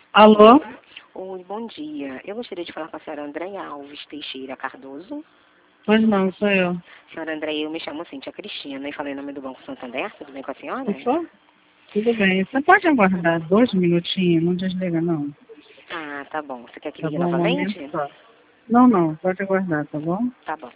Alô? Oi, bom dia. Eu gostaria de falar com a senhora Andréia Alves Teixeira Cardoso. Pois não, sou eu. Senhora Andréia, eu me chamo Cíntia Cristina e falei em nome do Banco Santander. Tudo bem com a senhora? Isso? Tudo bem. Você pode aguardar 2 minutinhos? Não desliga, não. Ah, tá bom. Você quer que Tá ligue bom? Um momento novamente? só. Não, não. Pode aguardar, tá bom? Tá bom.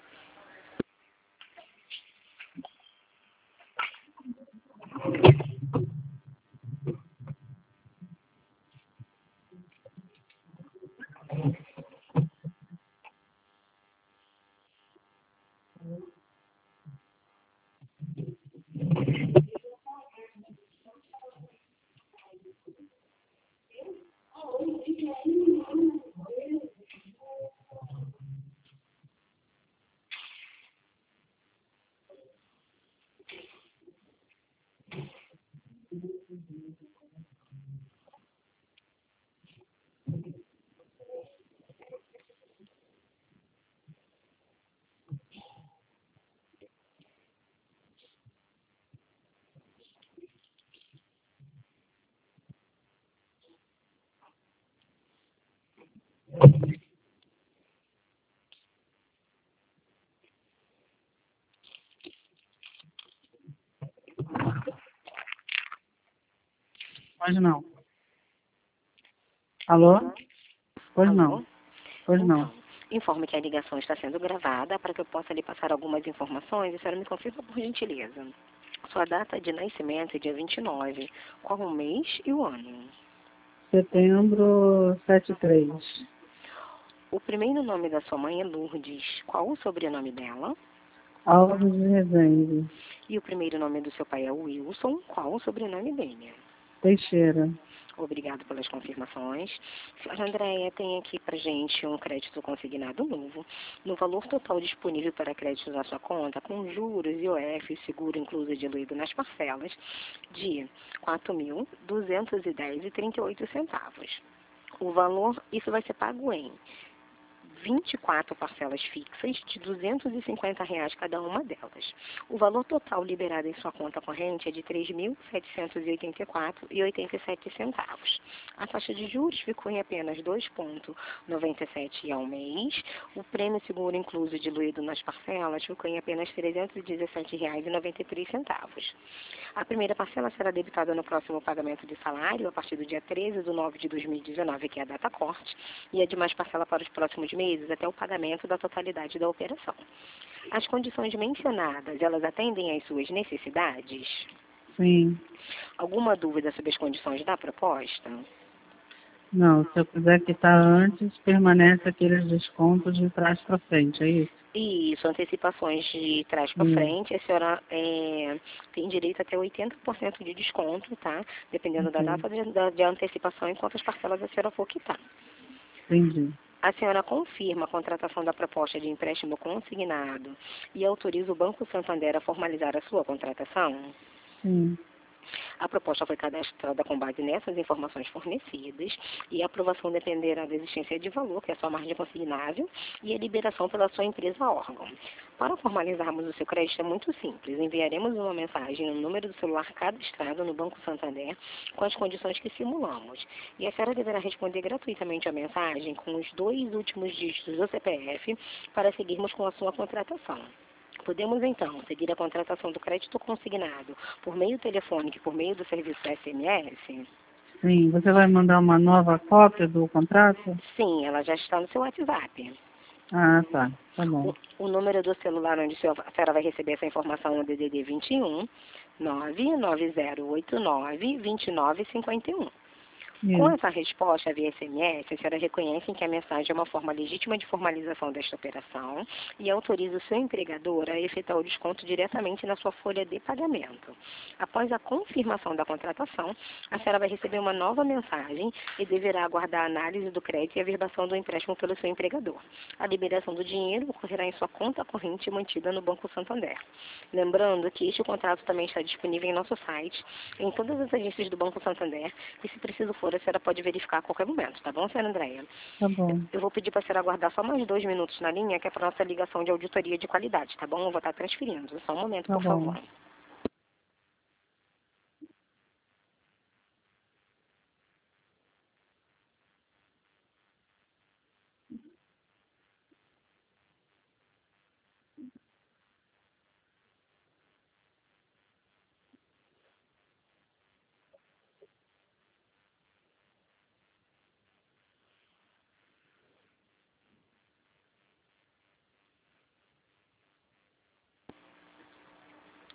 Pois não. Alô? Pois não. Alô? Pois não. Então, informe que a ligação está sendo gravada para que eu possa lhe passar algumas informações e a senhora me confirma por gentileza. Sua data de nascimento é dia 29. Qual o mês e o ano? Setembro 73. O primeiro nome da sua mãe é Lourdes. Qual o sobrenome dela? Alves de Resende. E o primeiro nome do seu pai é Wilson. Qual o sobrenome dele? Teixeira. Obrigado pelas confirmações. Senhora Andréia, tem aqui para gente um crédito consignado novo, no valor total disponível para crédito na sua conta, com juros, IOF, seguro incluso e diluído nas parcelas, de R$ 4.210,38. O valor, isso vai ser pago em 24 parcelas fixas de R$ 250 cada uma delas. O valor total liberado em sua conta corrente é de R$ 3.784,87. A taxa de juros ficou em apenas 2,97 ao mês. O prêmio seguro incluso diluído nas parcelas ficou em apenas R$ 317,93. A primeira parcela será debitada no próximo pagamento de salário, a partir do dia 13/9/2019, que é a data corte, e a demais parcela para os próximos meses até o pagamento da totalidade da operação. As condições mencionadas, elas atendem às suas necessidades? Sim. Alguma dúvida sobre as condições da proposta? Não, se eu quiser quitar antes, permanece aqueles descontos de trás para frente, é isso? Isso, antecipações de trás para Sim. frente, a senhora tem direito até 80% de desconto, tá? Dependendo da Ok. data de antecipação e quantas parcelas a senhora for quitar. Entendi. A senhora confirma a contratação da proposta de empréstimo consignado e autoriza o Banco Santander a formalizar a sua contratação? Sim. A proposta foi cadastrada com base nessas informações fornecidas e a aprovação dependerá da existência de valor, que é a sua margem consignável, e a liberação pela sua empresa órgão. Para formalizarmos o seu crédito é muito simples. Enviaremos uma mensagem no número do celular cadastrado no Banco Santander com as condições que simulamos. E a senhora deverá responder gratuitamente a mensagem com os 2 últimos dígitos do CPF para seguirmos com a sua contratação. Podemos, então, seguir a contratação do crédito consignado por meio telefônico e por meio do serviço SMS? Sim. Você vai mandar uma nova cópia do contrato? Sim, ela já está no seu WhatsApp. Ah, tá. Tá bom. O número do celular onde a senhora vai receber essa informação é o DDD 21 99089 2951. Com Isso. essa resposta via SMS, a senhora reconhece que a mensagem é uma forma legítima de formalização desta operação e autoriza o seu empregador a efetuar o desconto diretamente na sua folha de pagamento. Após a confirmação da contratação, a senhora vai receber uma nova mensagem e deverá aguardar a análise do crédito e a verbação do empréstimo pelo seu empregador. A liberação do dinheiro ocorrerá em sua conta corrente mantida no Banco Santander. Lembrando que este contrato também está disponível em nosso site, em todas as agências do Banco Santander, e se preciso for, a senhora pode verificar a qualquer momento, tá bom, senhora Andréia? Tá bom. Eu vou pedir para a senhora aguardar só mais 2 minutos na linha, que é para nossa ligação de auditoria de qualidade, tá bom? Eu vou estar transferindo. Só um momento, Tá por bom. favor.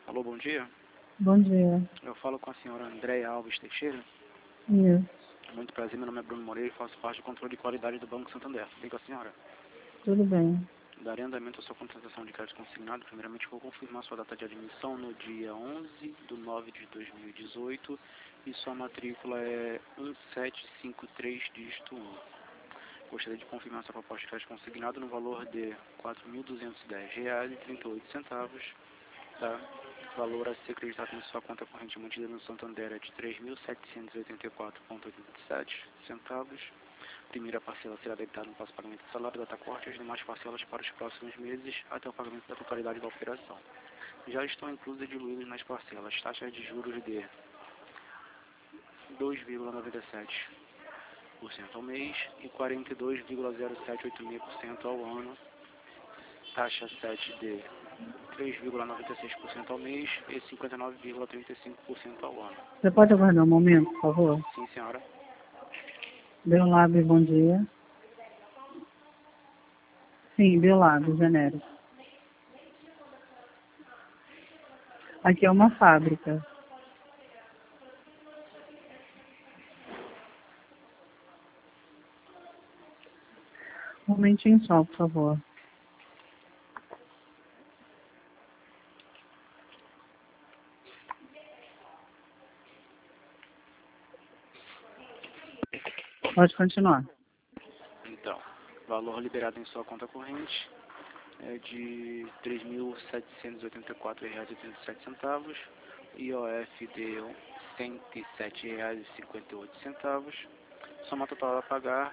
Alô, bom dia. Bom dia. Eu falo com a senhora Andréia Alves Teixeira. Isso. Muito prazer, meu nome é Bruno Moreira e faço parte do controle de qualidade do Banco Santander. Tudo bem com a senhora? Tudo bem. Darei andamento à sua contratação de crédito consignado. Primeiramente, vou confirmar sua data de admissão no dia 11/9/2018 e sua matrícula é 1753, dígito 1. Gostaria de confirmar sua proposta de crédito consignado no valor de R$ 4.210,38. Tá? O valor a ser acreditado na sua conta corrente mantida no Santander é de R$ 3.784,87. Primeira parcela será debitada no prazo de pagamento do salário, data corte, e as demais parcelas para os próximos meses até o pagamento da totalidade da operação. Já estão inclusas e diluídas nas parcelas taxas de juros de 2,97% ao mês e 42,0786% ao ano, taxa 7 de 3,96% ao mês e 59,35% ao ano. Você pode aguardar um momento, por favor? Sim, senhora. Biolab, bom dia. Sim, Biolab, genérico. Aqui é uma fábrica. Um momentinho só, por favor. Pode continuar. Então, valor liberado em sua conta corrente é de R$ 3.784,87, IOF de R$ 107,58, soma total a pagar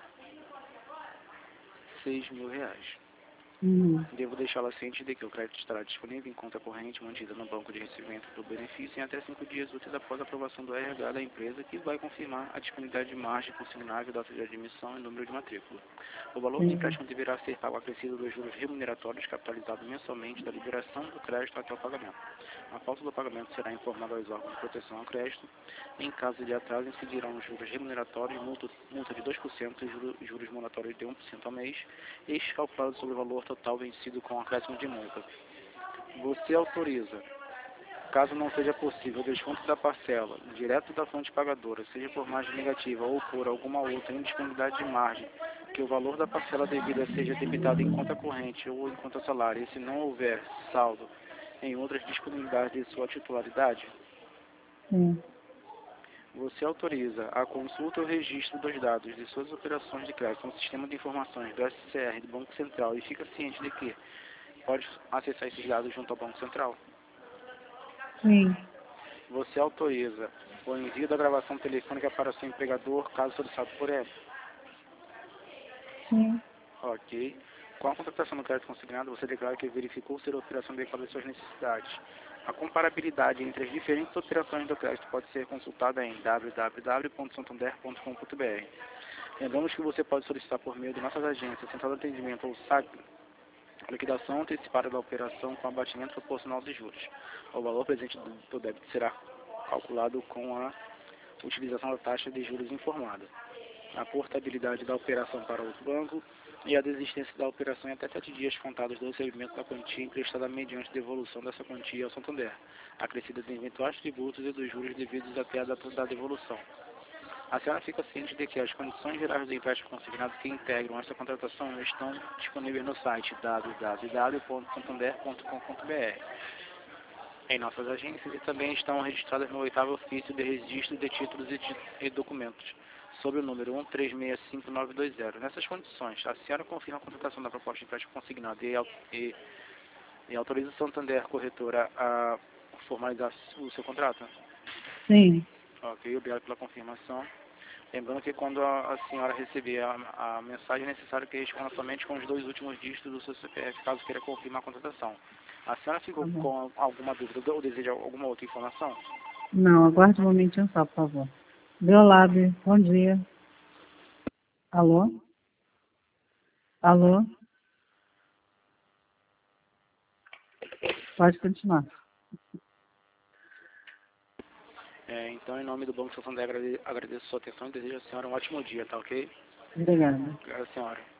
R$ 6.000. Devo deixá-la ciente de que o crédito estará disponível em conta corrente mantida no banco de recebimento do benefício em até 5 dias úteis após a aprovação do RH da empresa, que vai confirmar a disponibilidade de margem consignável, data de admissão e número de matrícula. O valor do empréstimo deverá ser pago acrescido dos juros remuneratórios capitalizados mensalmente da liberação do crédito até o pagamento. A falta do pagamento será informada aos órgãos de proteção ao crédito. Em caso de atraso, incidirão os juros remuneratórios, multa de 2% e juros moratórios de 1% ao mês, este calculado sobre o valor total vencido com acréscimo de multa. Você autoriza, caso não seja possível, o desconto da parcela direto da fonte pagadora, seja por margem negativa ou por alguma outra indisponibilidade de margem, que o valor da parcela devida seja debitado em conta corrente ou em conta salário, e se não houver saldo em outras disponibilidades de sua titularidade? Sim. Você autoriza a consulta ou registro dos dados de suas operações de crédito no sistema de informações do SCR do Banco Central e fica ciente de que pode acessar esses dados junto ao Banco Central? Sim. Você autoriza o envio da gravação telefônica para seu empregador, caso solicitado por ele? Sim. Ok. Com a contratação do crédito consignado, você declara que verificou ser a operação adequada às suas necessidades. A comparabilidade entre as diferentes operações do crédito pode ser consultada em www.santander.com.br. Lembramos que você pode solicitar por meio de nossas agências, Central de Atendimento ou SAC, a liquidação antecipada da operação com abatimento proporcional de juros. O valor presente do débito será calculado com a utilização da taxa de juros informada, a portabilidade da operação para outro banco e a desistência da operação em até 7 dias contados do recebimento da quantia emprestada mediante devolução dessa quantia ao Santander, acrescida de eventuais tributos e dos juros devidos até a data da devolução. A senhora fica ciente de que as condições gerais do empréstimo consignado que integram esta contratação estão disponíveis no site www.santander.com.br, em nossas agências, e também estão registradas no 8º ofício de registro de títulos e documentos, sob o número 1365-920. Nessas condições, a senhora confirma a contratação da proposta de empréstimo consignado e autoriza o Santander Corretora a formalizar o seu contrato? Sim. Ok, obrigado pela confirmação. Lembrando que quando a senhora receber a mensagem, é necessário que responda somente com os 2 últimos dígitos do seu CPF, caso queira confirmar a contratação. A senhora ficou com alguma dúvida ou deseja alguma outra informação? Não, aguarde um momentinho só, por favor. Biolab, bom dia. Alô? Alô? Pode continuar. Então, em nome do Banco Santander, agradeço a sua atenção e desejo à senhora um ótimo dia, tá ok? Obrigada. Obrigado, senhora.